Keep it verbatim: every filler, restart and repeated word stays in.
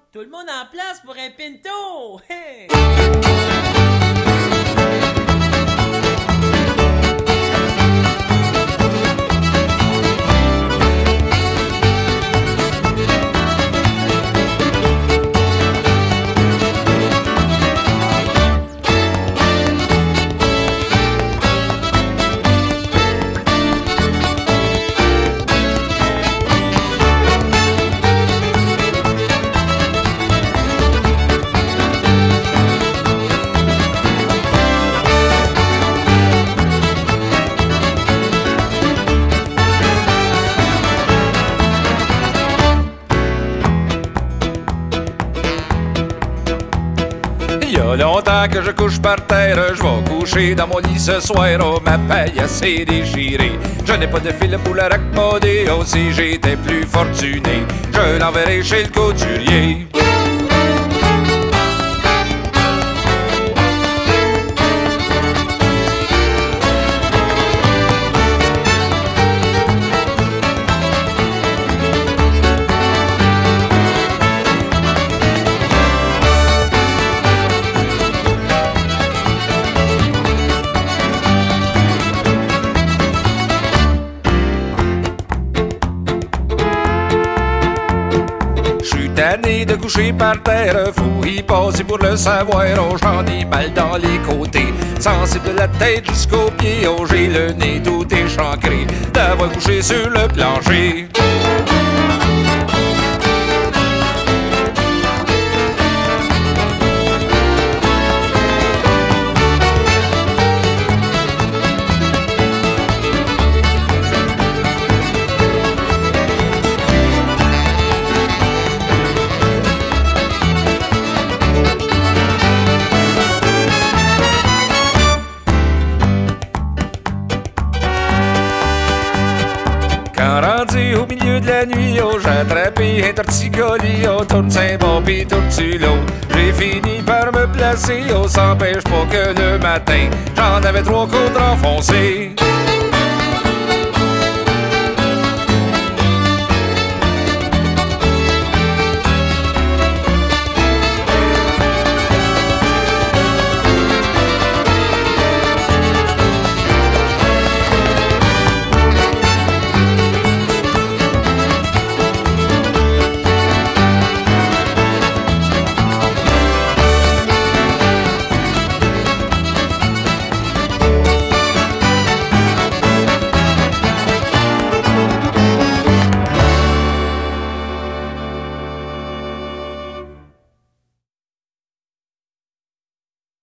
Tout le monde en place pour un pinto! Hey! Y'a longtemps que je couche par terre, je vais coucher dans mon lit ce soir, oh ma paille assez déchirée. Je n'ai pas de fil pour la raccommoder, oh si j'étais plus fortuné, je l'enverrai chez le couturier. Tanné de coucher par terre, faut y passer pour le savoir, oh j'en ai mal dans les côtés, sensible de la tête jusqu'aux pieds, oh j'ai le nez tout échancré, d'avoir couché sur le plancher. Quand rendu au milieu de la nuit, oh, j'ai attrapé un torticolis, oh, tourne Saint-Bon pis tourne sur l'autre. J'ai fini par me placer, oh, ça empêche pas que le matin, j'en avais trois côtes enfoncées.